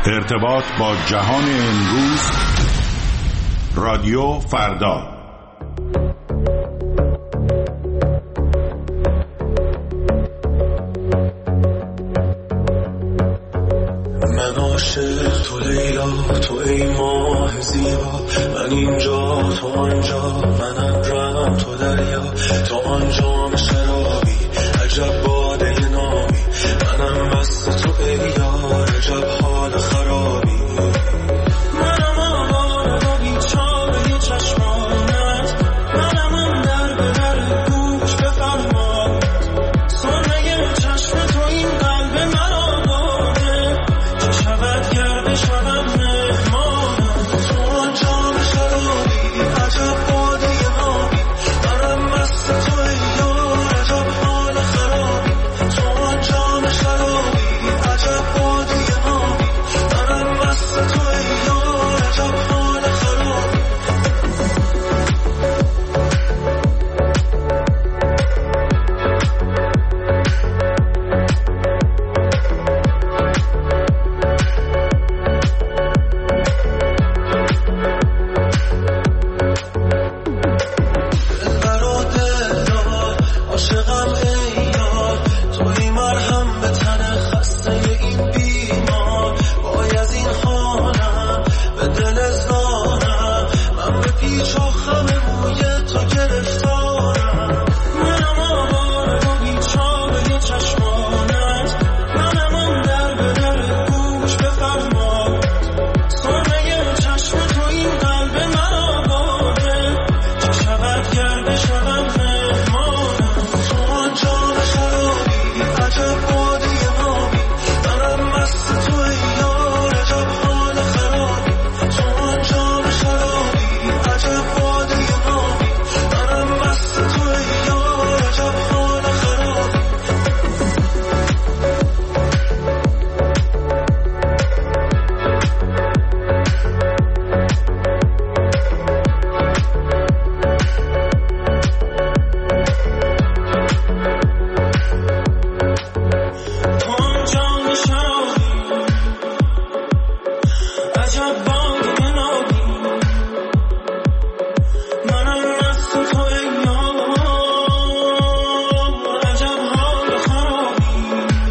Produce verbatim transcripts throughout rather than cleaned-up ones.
ارتباط با جهان امروز، رادیو فردا. من عاشق تو لیلا، تو ای ماه زیبا، من اینجا تو آنجا، منم رم تو دریا، تو آنجا شرابی، عجب باده نامی، منم مست تو ای یار، عجب حال خرابی. منم آواره و بیچاره چشمانت، منم اون در به در گوش بفرماد، سرمه چشم تو این قلب من آورده، چه شود گر بشوم مهمانم. تو آنجا شرابی، عجب باده نامی، منم مست تو ای یار، عجب حال خرابی. تو آنجا شرابی، عجب باده نامی، منم مست تو ای یار، عجب حال خرابی. دلبر و دلدار، عاشقم ای یار، توی مرهم به تن خسته این بیمار. وای از این حالم به دل زارم، من به پیچ و خم موی تو گرفتارم. منم آواره و بیچاره چشمانت، منم اون در به در گوش بفرماد، سرمه چشم تو این قلب من آورده، چه شود گر بشوم مهمانم. تو آنجا شرابی، عجب باده نامی، منم مست تو ای یار، عجب حال خرابی. تو آنجا شرابی، عجب باده نامی، منم مست تو ای یار، عجب حال خرابی. تو آنجا شرابی، عجب باده نامی، منم مست تو ای یار، عجب حال خرابی.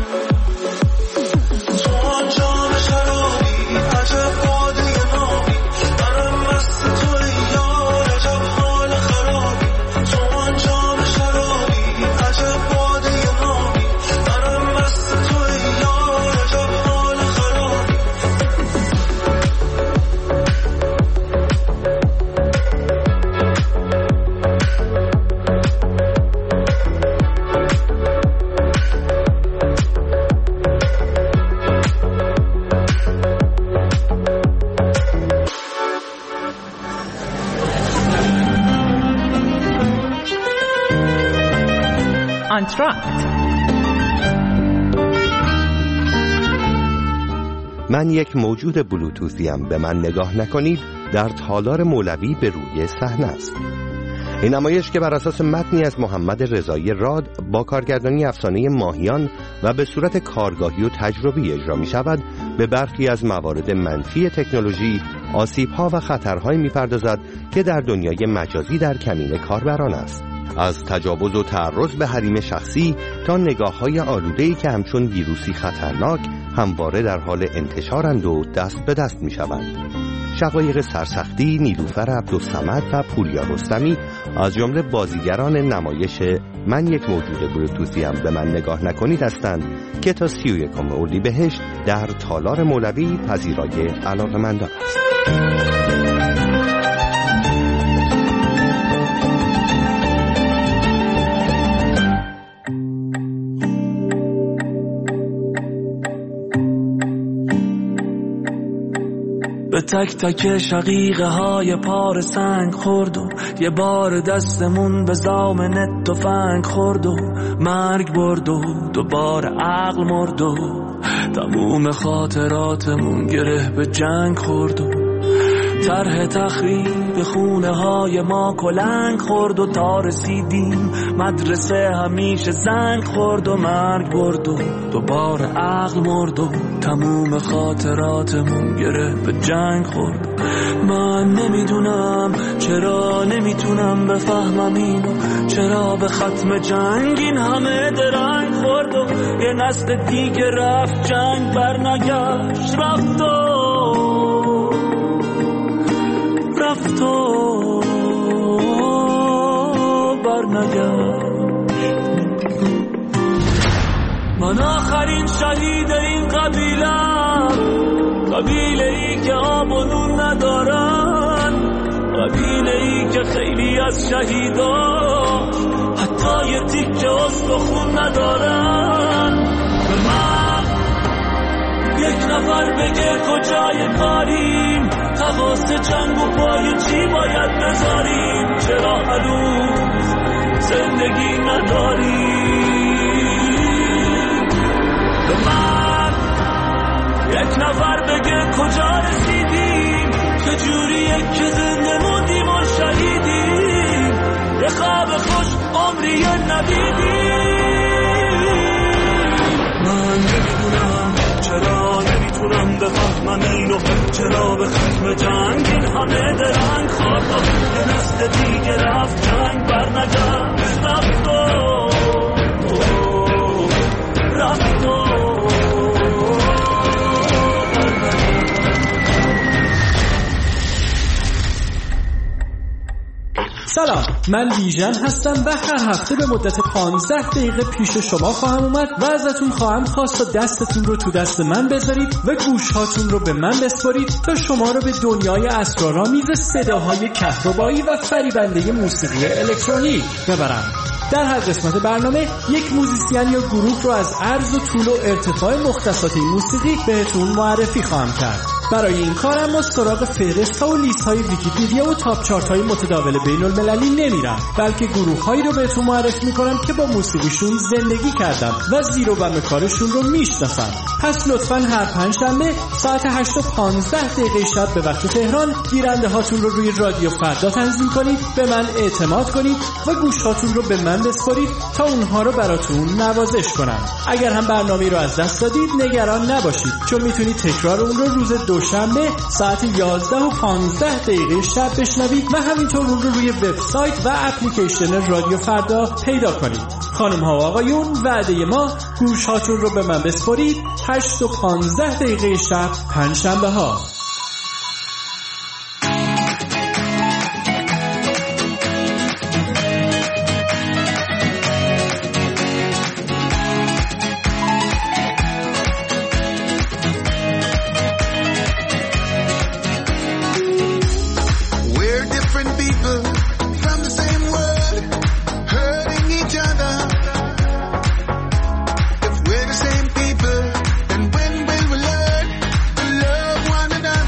تو آنجا شرابی، عجب باده نامی، منم مست تو ای یار، عجب حال خرابی. تو آنجا شرابی، عجب باده نامی، منم مست تو ای یار، عجب حال خرابی. آنتراکت. من یک موجود بلوتوثیم، به من نگاه نکنید در تالار مولوی به روی صحنه است. این نمایش که بر اساس متنی از محمد رضایی راد با کارگردانی افسانه ماهیان و به صورت کارگاهی و تجربی اجرا می شود، به برخی از موارد منفی تکنولوژی، آسیب‌ها و خطرهایی می‌پردازد که در دنیای مجازی در کمین کاربران است. از تجاوز و تعرض به حریم شخصی تا نگاه‌های آلوده‌ای که همچون ویروسی خطرناک همواره در حال انتشارند و دست به دست می‌شوند. شقایق سرسختی، نیلوفر عبدالصمد و پوریا رستمی از جمله بازیگران نمایش من یک موجود بلوتوثیم، به من نگاه نکنید هستند که تا سی و یکم اردیبهشت در تالار مولوی پذیرای علاقه‌مندان است. به تک تک شقیقه های پار سنگ خورد و یه بار دستمون به زامن تفنگ خورد و مرگ برد و دوباره عقل مرد و تموم خاطراتمون گره به جنگ خورد و طرح تخریب خونه های ما کلنگ خورد و تا رسیدیم مدرسه همیشه زنگ خورد و مرگ برد و دوباره عقل مرد و تموم خاطراتمون گره به جنگ خورد. من نمیدونم چرا نمیتونم بفهمم اینو، چرا به ختم جنگ این همه درنگ خورد و یه نسل دیگه رفت جنگ بر نگشت، رفت و رفت و بر نگشت. من آخرین شهید این قبیلم، قبیله ای که آب و نون ندارن، قبیله ای که خیلی از شهیداش حتی یه تیکه استخون ندارن. به من یک نفر بگه کجای کاریم، حواس جنگ و پای چی باید بذاریم، چرا هنوز زندگی نداریم. به من یک نفر بگه کجا رسیدیم، چجوریه که زنده موندیم و شهیدیم، یه خواب خوش عمری ندیدیم. من نمیدونم چرا نمیتونم بفهمم اینو، چرا به ختم جنگ این همه درنگ خورد و یه نسل دیگه رفت جنگ بر نگشت، رفت و رفت و سلام، من بیژن هستم و هر هفته به مدت پانزده دقیقه پیش شما خواهم اومد و ازتون خواهم خواست تا دستتون رو تو دست من بذارید و گوشهاتون رو به من بسپارید تا شما رو به دنیای اسرارآمیز صداهای کهربایی و فریبنده موسیقی الکترونیک ببرم. در هر قسمت برنامه یک موزیسین یا گروه رو از عرض و طول و ارتفاع مختصات این موسیقی بهتون معرفی خواهم کرد. برای این کارم ما سراغ فهرست ها و لیست های ویکی‌پدیا و تاپ چارت های متداول بین المللی نمیرم، بلکه گروه هایی رو بهتون معرفی میکنم که با موسیقیشون زندگی کردم و زیر و بم کارشون رو میشناسم. پس لطفاً هر پنجشنبه ساعت هشت و پانزده دقیقه شب به وقت تهران گیرنده هاتون رو روی رادیو فردا تنظیم کنید، به من اعتماد کنید و گوش هاتون رو به من بسپارید تا اونها رو براتون نوازش کنم. اگر هم برنامه رو از دست دادید نگران نباشید، چون میتونید تکرار اون رو روز دوشنبه ساعت یازده و پانزده دقیقه شب بشنوید و همینطور اون رو روی وبسایت و اپلیکیشن رادیو فردا پیدا کنید. خانم ها و آقایون، وعده ما گوش هاتون رو به من بسپارید هشت و پانزده دقیقه شب پنجشنبه ها. We're the same people, then when will we learn to love one another?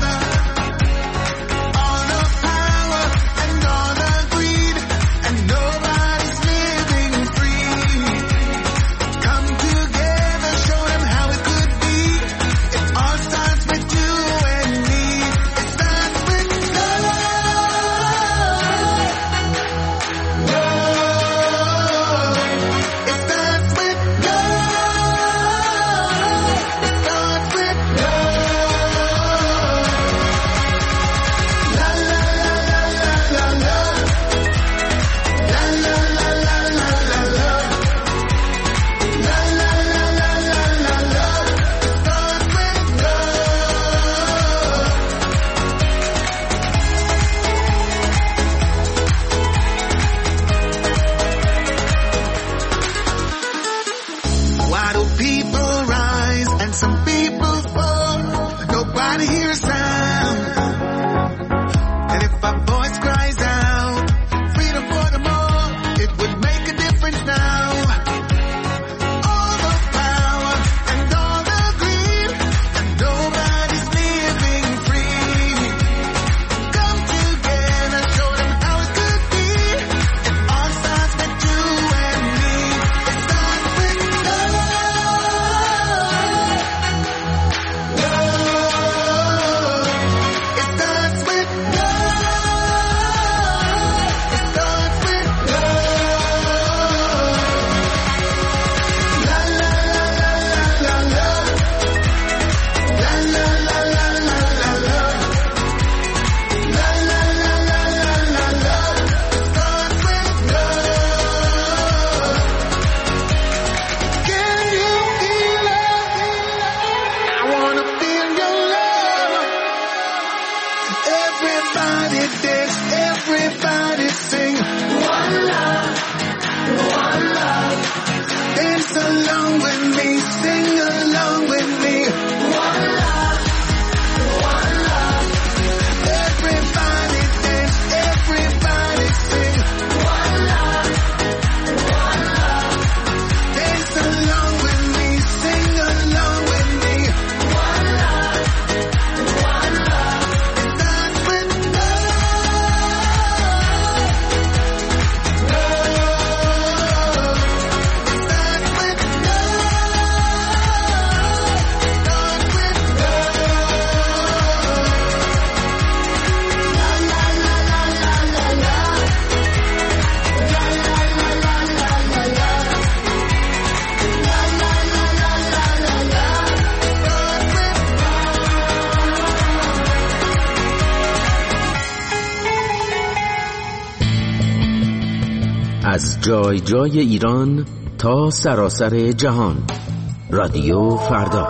از جای جای ایران تا سراسر جهان. رادیو فردا.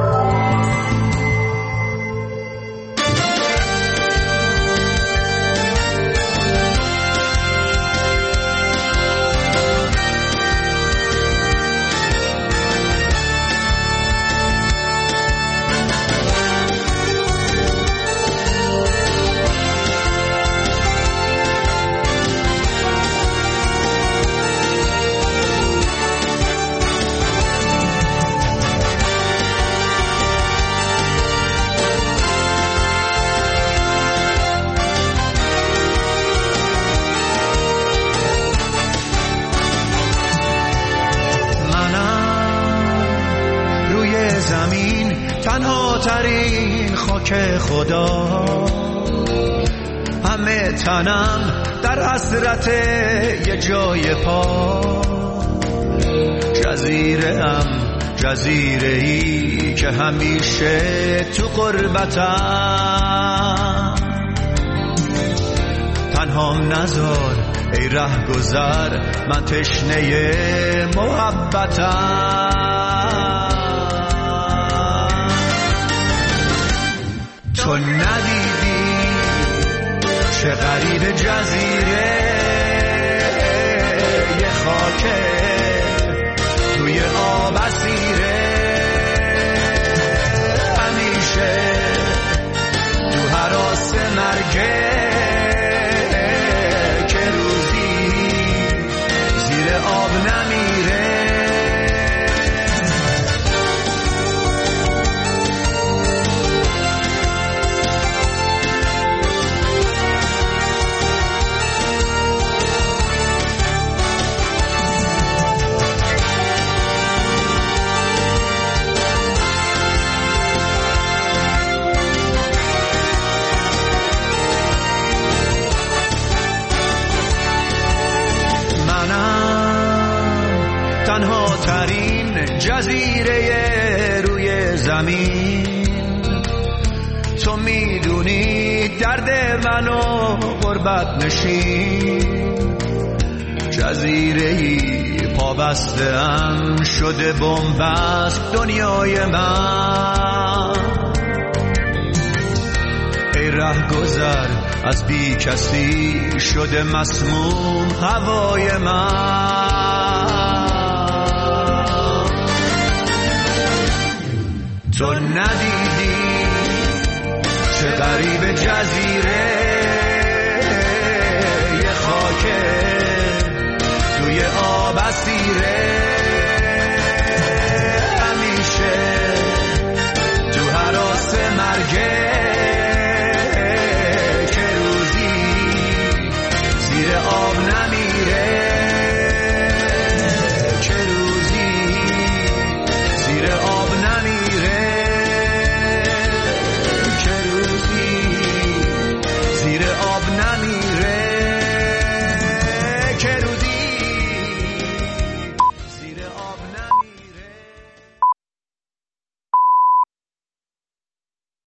تنها ترین خاک خدا، همه تنم در حسرت یه جای پا. جزیره ام جزیره ای که همیشه تو غربتم. تنهام نذار ای ره گذر، من تشنه محبتم. تو ندیدی چه غریب جزیره، یه خاکه توی آب اسیره. همیشه تو هراس مرگه که روزی زیر آب نمیره. تنها ترین جزیره روی زمین، تو میدونی درد منو غربت نشین. جزیره‌ای پابسته‌ام شده بنبست دنیای من. ای ره گذر از بی کسی شده مسموم هوای من. تو ندیدی چه غریب جزیره، یه خاکه توی آب اسیره.